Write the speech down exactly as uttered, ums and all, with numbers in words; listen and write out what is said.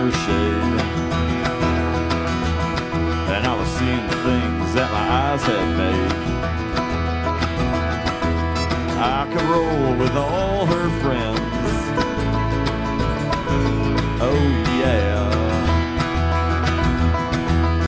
her shade. And I was seeing things that my eyes had made. I could roll with all